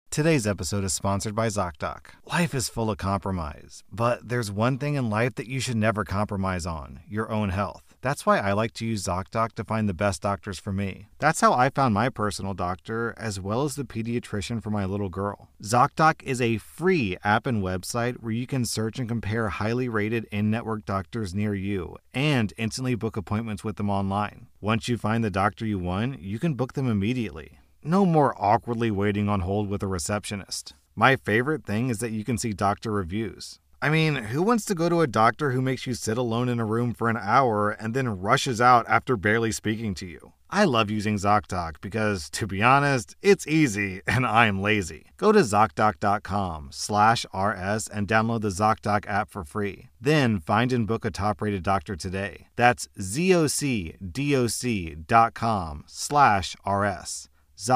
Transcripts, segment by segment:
Today's episode is sponsored by ZocDoc. Life is full of compromise, but there's one thing in life that you should never compromise on: your own health. That's why I like to use ZocDoc to find the best doctors for me. That's how I found my personal doctor, as well as the pediatrician for my little girl. ZocDoc is a free app and website where you can search and compare highly rated in-network doctors near you and instantly book appointments with them online. Once you find the doctor you want, you can book them immediately. No more awkwardly waiting on hold with a receptionist. My favorite thing is that you can see doctor reviews. I mean, who wants to go to a doctor who makes you sit alone in a room for an hour and then rushes out after barely speaking to you? I love using ZocDoc because, to be honest, it's easy and I'm lazy. Go to ZocDoc.com/RS and download the ZocDoc app for free. Then find and book a top-rated doctor today. That's ZocDoc.com/RS.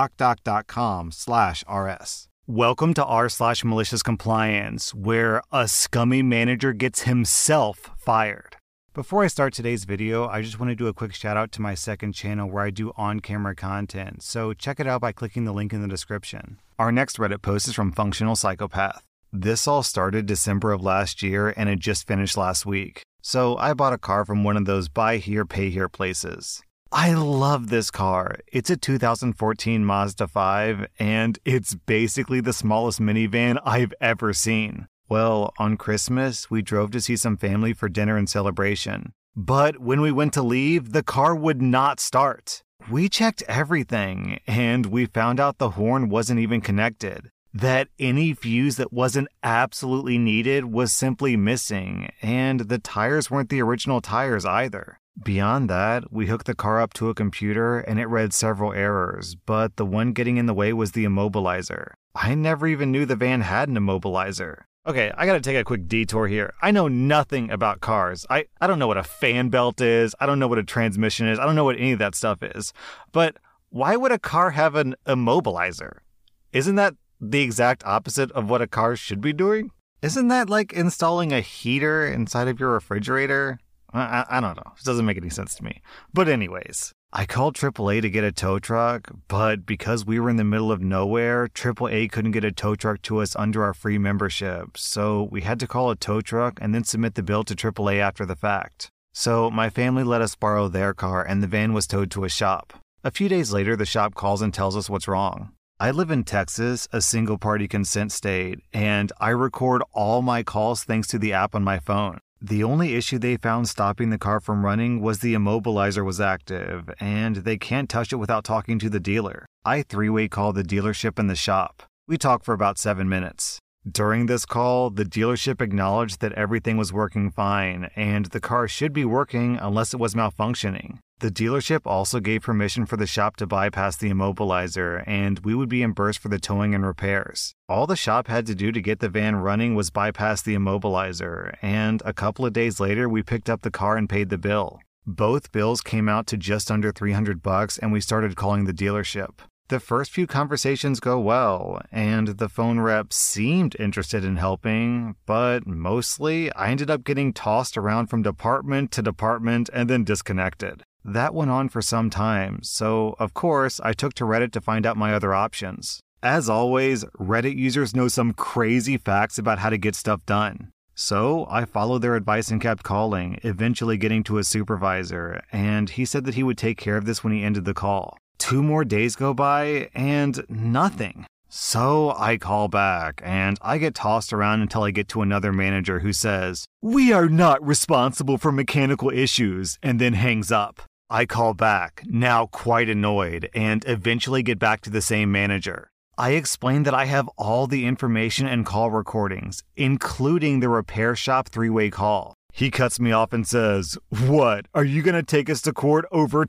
ZocDoc.com/RS. Welcome to r/malicious compliance, where a scummy manager gets himself fired. Before I start today's video, I just want to do a quick shout out to my second channel where I do on-camera content, so check it out by clicking the link in the description. Our next Reddit post is from Functional Psychopath. This all started December of last year and it just finished last week. So I bought a car from one of those buy here, pay here places. I love this car. It's a 2014 Mazda 5, and it's basically the smallest minivan I've ever seen. Well, on Christmas, we drove to see some family for dinner and celebration. But when we went to leave, the car would not start. We checked everything, and we found out the horn wasn't even connected. That any fuse that wasn't absolutely needed was simply missing, and the tires weren't the original tires either. Beyond that, we hooked the car up to a computer and it read several errors, but the one getting in the way was the immobilizer. I never even knew the van had an immobilizer. Okay, I gotta take a quick detour here. I know nothing about cars. I don't know what a fan belt is. I don't know what a transmission is. I don't know what any of that stuff is. But why would a car have an immobilizer? Isn't that the exact opposite of what a car should be doing? Isn't that like installing a heater inside of your refrigerator? I don't know. It doesn't make any sense to me. But anyways, I called AAA to get a tow truck, but because we were in the middle of nowhere, AAA couldn't get a tow truck to us under our free membership. So we had to call a tow truck and then submit the bill to AAA after the fact. So my family let us borrow their car and the van was towed to a shop. A few days later, the shop calls and tells us what's wrong. I live in Texas, a single-party consent state, and I record all my calls thanks to the app on my phone. The only issue they found stopping the car from running was the immobilizer was active, and they can't touch it without talking to the dealer. I three-way called the dealership and the shop. We talked for about 7 minutes. During this call, the dealership acknowledged that everything was working fine, and the car should be working unless it was malfunctioning. The dealership also gave permission for the shop to bypass the immobilizer, and we would be reimbursed for the towing and repairs. All the shop had to do to get the van running was bypass the immobilizer, and a couple of days later we picked up the car and paid the bill. Both bills came out to just under $300, and we started calling the dealership. The first few conversations go well, and the phone rep seemed interested in helping, but mostly I ended up getting tossed around from department to department and then disconnected. That went on for some time, so of course I took to Reddit to find out my other options. As always, Reddit users know some crazy facts about how to get stuff done. So I followed their advice and kept calling, eventually getting to a supervisor, and he said that he would take care of this when he ended the call. 2 more days go by, and nothing. So I call back, and I get tossed around until I get to another manager who says, "We are not responsible for mechanical issues," and then hangs up. I call back, now quite annoyed, and eventually get back to the same manager. I explain that I have all the information and call recordings, including the repair shop 3-way call. He cuts me off and says, "What, are you gonna take us to court over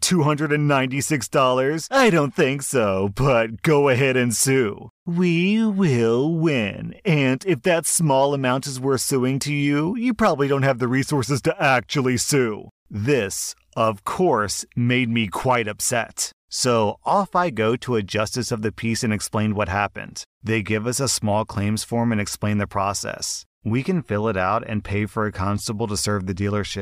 $296? I don't think so, but go ahead and sue. We will win, and if that small amount is worth suing to you, you probably don't have the resources to actually sue." This, of course, made me quite upset. So off I go to a justice of the peace and explain what happened. They give us a small claims form and explain the process. We can fill it out and pay for a constable to serve the dealership,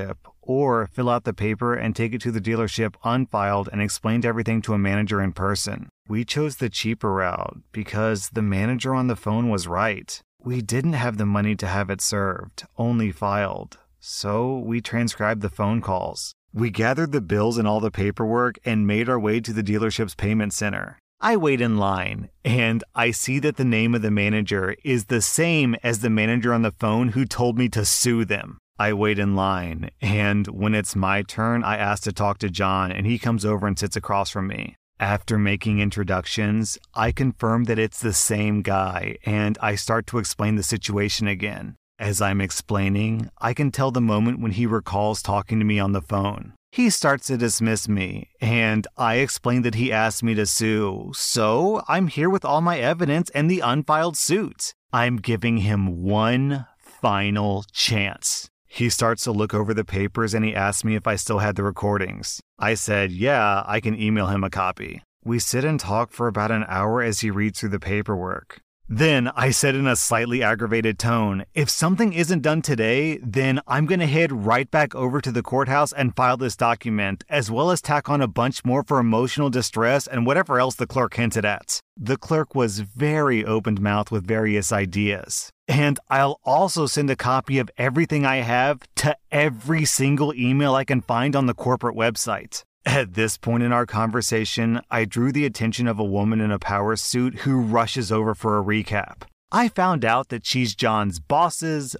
or fill out the paper and take it to the dealership unfiled and explain everything to a manager in person. We chose the cheaper route because the manager on the phone was right. We didn't have the money to have it served, only filed. So we transcribed the phone calls. We gathered the bills and all the paperwork and made our way to the dealership's payment center. I wait in line, and I see that the name of the manager is the same as the manager on the phone who told me to sue them. I wait in line, and when it's my turn, I ask to talk to John, and he comes over and sits across from me. After making introductions, I confirm that it's the same guy, and I start to explain the situation again. As I'm explaining, I can tell the moment when he recalls talking to me on the phone. He starts to dismiss me, and I explain that he asked me to sue, so I'm here with all my evidence and the unfiled suit. I'm giving him one final chance. He starts to look over the papers and he asks me if I still had the recordings. I said, yeah, I can email him a copy. We sit and talk for about an hour as he reads through the paperwork. Then I said in a slightly aggravated tone, if something isn't done today, then I'm going to head right back over to the courthouse and file this document, as well as tack on a bunch more for emotional distress and whatever else the clerk hinted at. The clerk was very open-mouthed with various ideas. And I'll also send a copy of everything I have to every single email I can find on the corporate website. At this point in our conversation, I drew the attention of a woman in a power suit who rushes over for a recap. I found out that she's John's boss's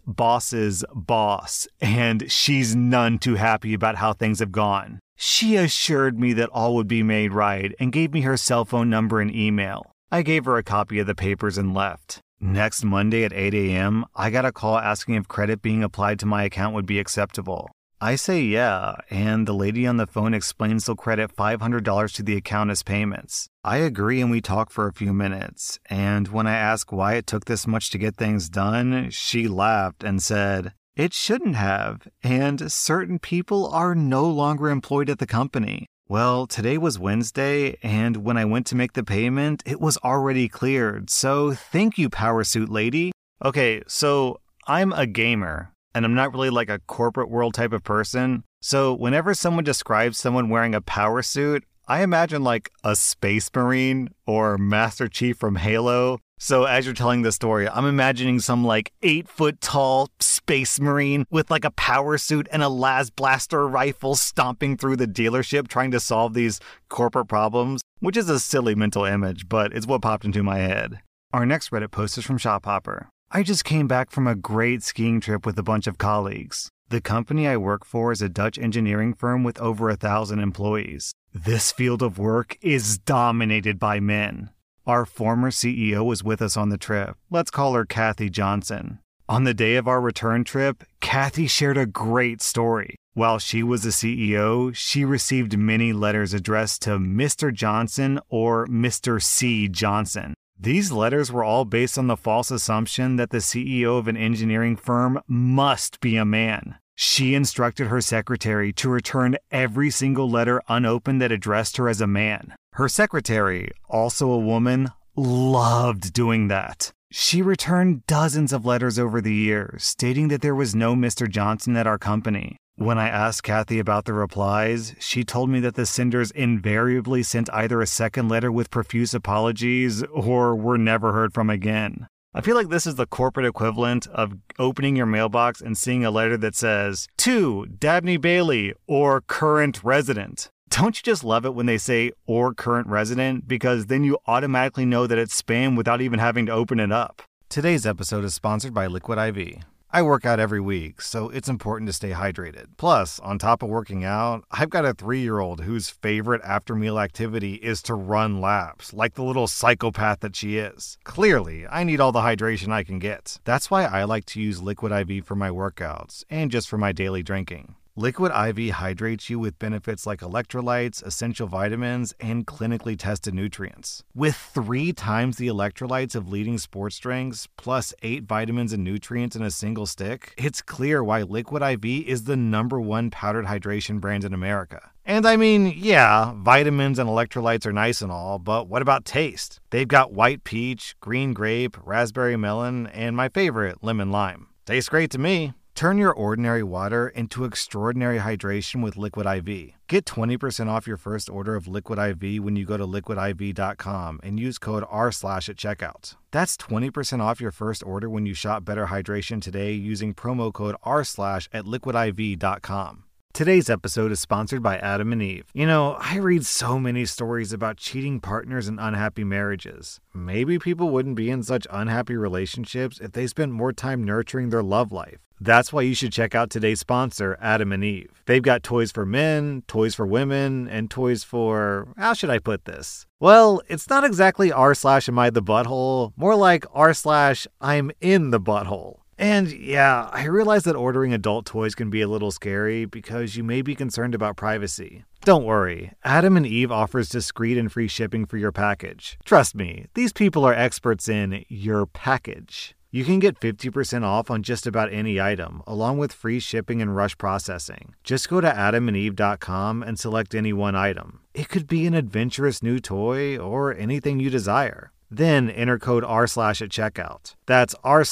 boss, and she's none too happy about how things have gone. She assured me that all would be made right and gave me her cell phone number and email. I gave her a copy of the papers and left. Next Monday at 8 a.m., I got a call asking if credit being applied to my account would be acceptable. I say yeah, and the lady on the phone explains they'll credit $500 to the account as payments. I agree and we talk for a few minutes, and when I ask why it took this much to get things done, she laughed and said, "It shouldn't have, and certain people are no longer employed at the company." Well, today was Wednesday, and when I went to make the payment, it was already cleared, so thank you, Power Suit Lady. Okay, so I'm a gamer. And I'm not really like a corporate world type of person. So whenever someone describes someone wearing a power suit, I imagine like a Space Marine or Master Chief from Halo. So as you're telling the story, I'm imagining some like 8-foot tall Space Marine with like a power suit and a las blaster rifle stomping through the dealership trying to solve these corporate problems, which is a silly mental image, but it's what popped into my head. Our next Reddit post is from Shophopper. I just came back from a great skiing trip with a bunch of colleagues. The company I work for is a Dutch engineering firm with over 1,000 employees. This field of work is dominated by men. Our former CEO was with us on the trip. Let's call her Kathy Johnson. On the day of our return trip, Kathy shared a great story. While she was the CEO, she received many letters addressed to Mr. Johnson or Mr. C. Johnson. These letters were all based on the false assumption that the CEO of an engineering firm must be a man. She instructed her secretary to return every single letter unopened that addressed her as a man. Her secretary, also a woman, loved doing that. She returned dozens of letters over the years, stating that there was no Mr. Johnson at our company. When I asked Kathy about the replies, she told me that the senders invariably sent either a second letter with profuse apologies or were never heard from again. I feel like this is the corporate equivalent of opening your mailbox and seeing a letter that says, "To Dabney Bailey or current resident." Don't you just love it when they say "or current resident"? Because then you automatically know that it's spam without even having to open it up. Today's episode is sponsored by Liquid IV. I work out every week, so it's important to stay hydrated. Plus, on top of working out, I've got a 3-year-old whose favorite after-meal activity is to run laps, like the little psychopath that she is. Clearly, I need all the hydration I can get. That's why I like to use Liquid IV for my workouts, and just for my daily drinking. Liquid IV hydrates you with benefits like electrolytes, essential vitamins, and clinically tested nutrients. With 3 times the electrolytes of leading sports drinks, plus 8 vitamins and nutrients in a single stick, it's clear why Liquid IV is the #1 powdered hydration brand in America. And I mean, yeah, vitamins and electrolytes are nice and all, but what about taste? They've got white peach, green grape, raspberry melon, and my favorite, lemon lime. Tastes great to me. Turn your ordinary water into extraordinary hydration with Liquid IV. Get 20% off your first order of Liquid IV when you go to liquidiv.com and use code R/ at checkout. That's 20% off your first order when you shop Better Hydration today using promo code R/ at liquidiv.com. Today's episode is sponsored by Adam and Eve. You know, I read so many stories about cheating partners and unhappy marriages. Maybe people wouldn't be in such unhappy relationships if they spent more time nurturing their love life. That's why you should check out today's sponsor, Adam and Eve. They've got toys for men, toys for women, and toys for... how should I put this? Well, it's not exactly r/ am I the butthole, more like r/ I'm in the butthole. And yeah, I realize that ordering adult toys can be a little scary because you may be concerned about privacy. Don't worry, Adam and Eve offers discreet and free shipping for your package. Trust me, these people are experts in your package. You can get 50% off on just about any item, along with free shipping and rush processing. Just go to adamandeve.com and select any one item. It could be an adventurous new toy or anything you desire. Then enter code R/ at checkout. That's R/,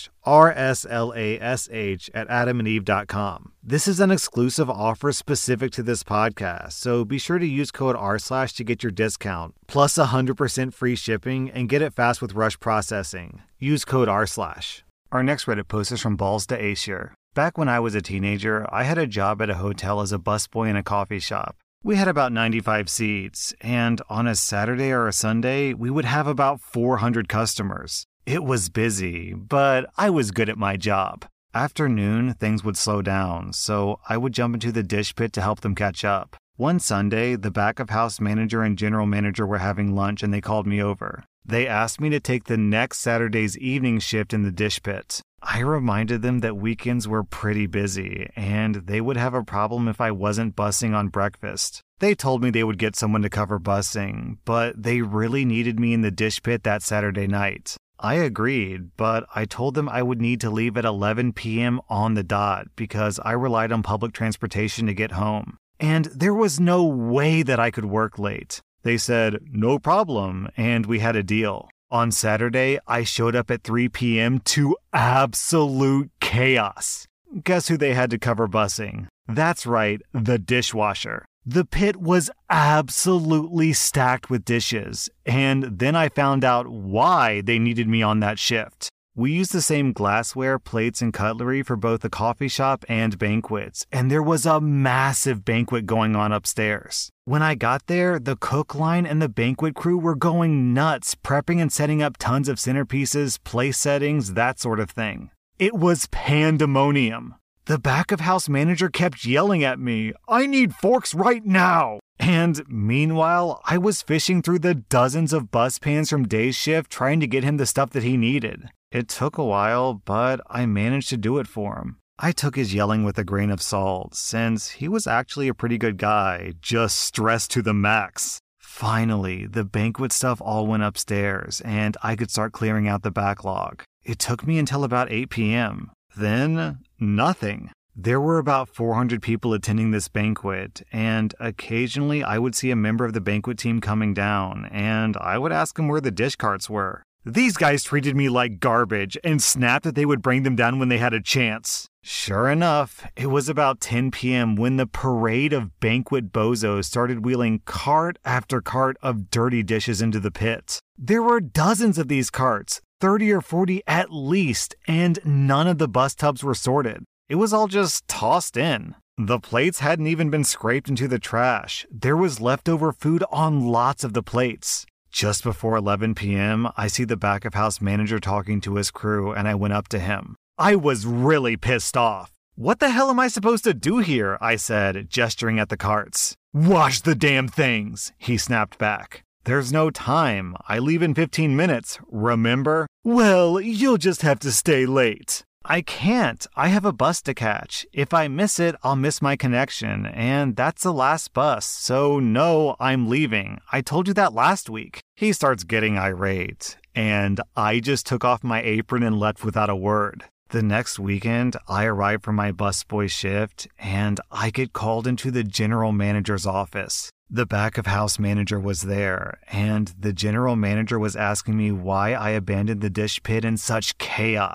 RSLASH at adamandeve.com. This is an exclusive offer specific to this podcast, so be sure to use code R/ to get your discount, plus 100% free shipping, and get it fast with rush processing. Use code R/. Our next Reddit post is from Balls to Aesir. Back when I was a teenager, I had a job at a hotel as a busboy in a coffee shop. We had about 95 seats, and on a Saturday or a Sunday, we would have about 400 customers. It was busy, but I was good at my job. After noon, things would slow down, so I would jump into the dish pit to help them catch up. One Sunday, the back-of-house manager and general manager were having lunch and they called me over. They asked me to take the next Saturday's evening shift in the dish pit. I reminded them that weekends were pretty busy, and they would have a problem if I wasn't bussing on breakfast. They told me they would get someone to cover bussing, but they really needed me in the dish pit that Saturday night. I agreed, but I told them I would need to leave at 11 p.m. on the dot because I relied on public transportation to get home. And there was no way that I could work late. They said, no problem, and we had a deal. On Saturday, I showed up at 3 p.m. to absolute chaos. Guess who they had to cover bussing? That's right, the dishwasher. The pit was absolutely stacked with dishes, and then I found out why they needed me on that shift. We used the same glassware, plates, and cutlery for both the coffee shop and banquets, and there was a massive banquet going on upstairs. When I got there, the cook line and the banquet crew were going nuts, prepping and setting up tons of centerpieces, place settings, that sort of thing. It was pandemonium. The back-of-house manager kept yelling at me, "I need forks right now!" And meanwhile, I was fishing through the dozens of bus pans from day's shift trying to get him the stuff that he needed. It took a while, but I managed to do it for him. I took his yelling with a grain of salt, since he was actually a pretty good guy, just stressed to the max. Finally, the banquet stuff all went upstairs, and I could start clearing out the backlog. It took me until about 8 p.m. Then, nothing. There were about 400 people attending this banquet, and occasionally I would see a member of the banquet team coming down, and I would ask them where the dish carts were. These guys treated me like garbage and snapped that they would bring them down when they had a chance. Sure enough, it was about 10 p.m. when the parade of banquet bozos started wheeling cart after cart of dirty dishes into the pit. There were dozens of these carts, 30 or 40 at least, and none of the bus tubs were sorted. It was all just tossed in. The plates hadn't even been scraped into the trash. There was leftover food on lots of the plates. Just before 11 p.m., I see the back-of-house manager talking to his crew, and I went up to him. I was really pissed off. "What the hell am I supposed to do here?" I said, gesturing at the carts. "Wash the damn things," he snapped back. "There's no time. I leave in 15 minutes, remember?" "Well, you'll just have to stay late." "I can't. I have a bus to catch. If I miss it, I'll miss my connection, and that's the last bus, so no, I'm leaving. I told you that last week." He starts getting irate, and I just took off my apron and left without a word. The next weekend, I arrive for my busboy shift, and I get called into the general manager's office. The back-of-house manager was there, and the general manager was asking me why I abandoned the dish pit in such chaos.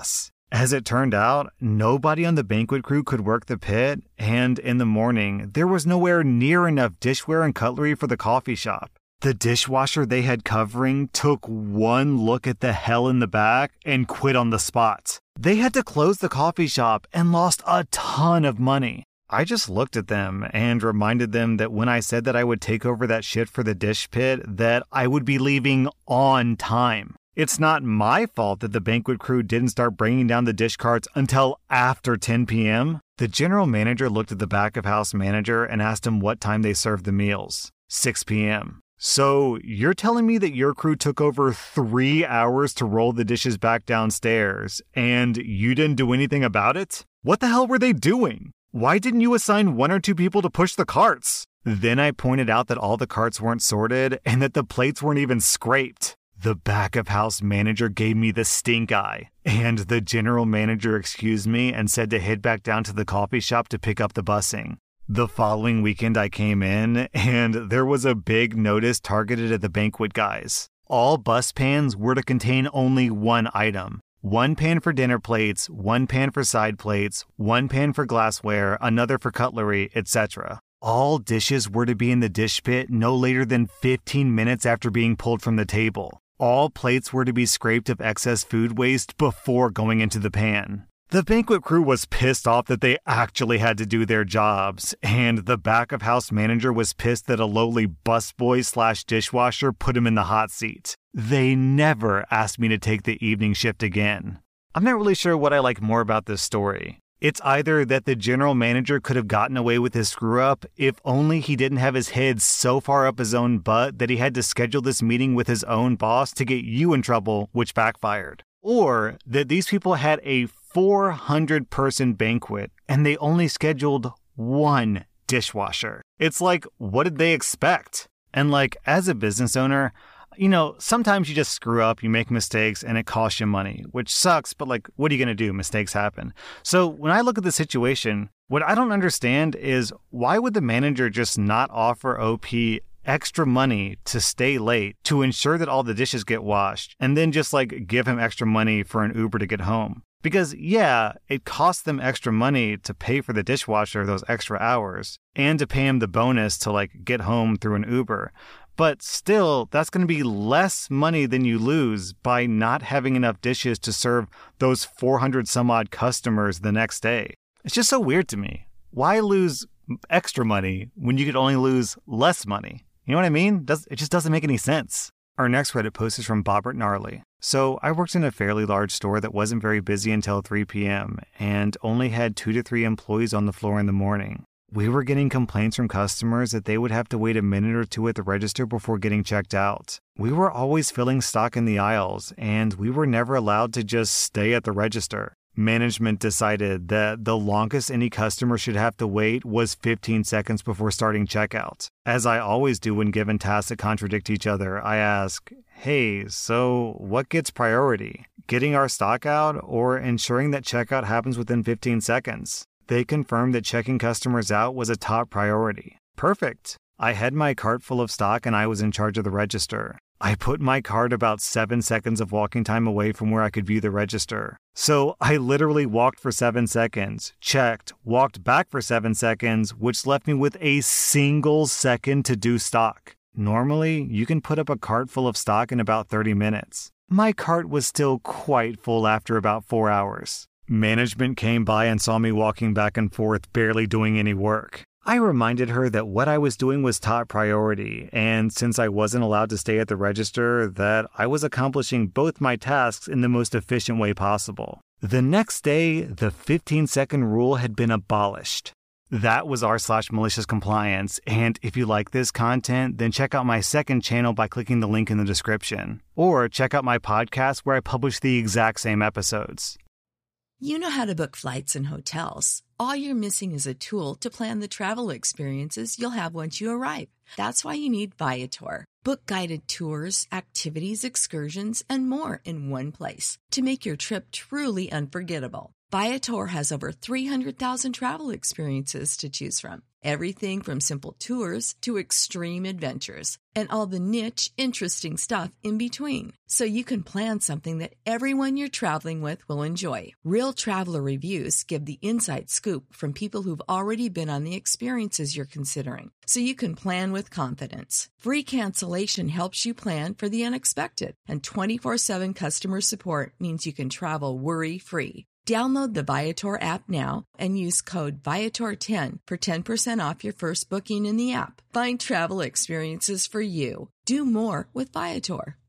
As it turned out, nobody on the banquet crew could work the pit, and in the morning, there was nowhere near enough dishware and cutlery for the coffee shop. The dishwasher they had covering took one look at the hell in the back and quit on the spot. They had to close the coffee shop and lost a ton of money. I just looked at them and reminded them that when I said that I would take over that shit for the dish pit, that I would be leaving on time. It's not my fault that the banquet crew didn't start bringing down the dish carts until after 10 p.m. The general manager looked at the back of house manager and asked him what time they served the meals. 6 p.m. So you're telling me that your crew took over 3 hours to roll the dishes back downstairs and you didn't do anything about it? What the hell were they doing? Why didn't you assign 1 or 2 people to push the carts? Then I pointed out that all the carts weren't sorted and that the plates weren't even scraped. The back of house manager gave me the stink eye, and the general manager excused me and said to head back down to the coffee shop to pick up the busing. The following weekend I came in, and there was a big notice targeted at the banquet guys. All bus pans were to contain only one item. 1 pan for dinner plates, 1 pan for side plates, 1 pan for glassware, another for cutlery, etc. All dishes were to be in the dish pit no later than 15 minutes after being pulled from the table. All plates were to be scraped of excess food waste before going into the pan. The banquet crew was pissed off that they actually had to do their jobs, and the back of house manager was pissed that a lowly busboy / dishwasher put him in the hot seat. They never asked me to take the evening shift again. I'm not really sure what I like more about this story. It's either that the general manager could have gotten away with his screw-up if only he didn't have his head so far up his own butt that he had to schedule this meeting with his own boss to get you in trouble, which backfired. Or that these people had a 400-person banquet and they only scheduled 1 dishwasher. It's like, what did they expect? And like, as a business owner, you know, sometimes you just screw up, you make mistakes, and it costs you money, which sucks, but like, what are you going to do? Mistakes happen. So when I look at the situation, what I don't understand is why would the manager just not offer OP extra money to stay late to ensure that all the dishes get washed, and then just like give him extra money for an Uber to get home? Because yeah, it costs them extra money to pay for the dishwasher those extra hours, and to pay him the bonus to like get home through an Uber. But still, that's going to be less money than you lose by not having enough dishes to serve those 400 some odd customers the next day. It's just so weird to me. Why lose extra money when you could only lose less money? You know what I mean? It just doesn't make any sense. Our next Reddit post is from Bobbert Gnarly. So I worked in a fairly large store that wasn't very busy until 3 p.m. and only had 2 to 3 employees on the floor in the morning. We were getting complaints from customers that they would have to wait a minute or 2 at the register before getting checked out. We were always filling stock in the aisles, and we were never allowed to just stay at the register. Management decided that the longest any customer should have to wait was 15 seconds before starting checkout. As I always do when given tasks that contradict each other, I ask, hey, so what gets priority? Getting our stock out or ensuring that checkout happens within 15 seconds? They confirmed that checking customers out was a top priority. Perfect. I had my cart full of stock and I was in charge of the register. I put my cart about 7 seconds of walking time away from where I could view the register. So I literally walked for 7 seconds, checked, walked back for 7 seconds, which left me with a single second to do stock. Normally, you can put up a cart full of stock in about 30 minutes. My cart was still quite full after about 4 hours. Management came by and saw me walking back and forth, barely doing any work. I reminded her that what I was doing was top priority, and since I wasn't allowed to stay at the register, that I was accomplishing both my tasks in the most efficient way possible. The next day, the 15-second rule had been abolished. That was r/malicious compliance, and if you like this content, then check out my second channel by clicking the link in the description. Or check out my podcast where I publish the exact same episodes. You know how to book flights and hotels. All you're missing is a tool to plan the travel experiences you'll have once you arrive. That's why you need Viator. Book guided tours, activities, excursions, and more in one place to make your trip truly unforgettable. Viator has over 300,000 travel experiences to choose from. Everything from simple tours to extreme adventures and all the niche, interesting stuff in between. So you can plan something that everyone you're traveling with will enjoy. Real traveler reviews give the inside scoop from people who've already been on the experiences you're considering. So you can plan with confidence. Free cancellation helps you plan for the unexpected. And 24/7 customer support means you can travel worry-free. Download the Viator app now and use code Viator10 for 10% off your first booking in the app. Find travel experiences for you. Do more with Viator.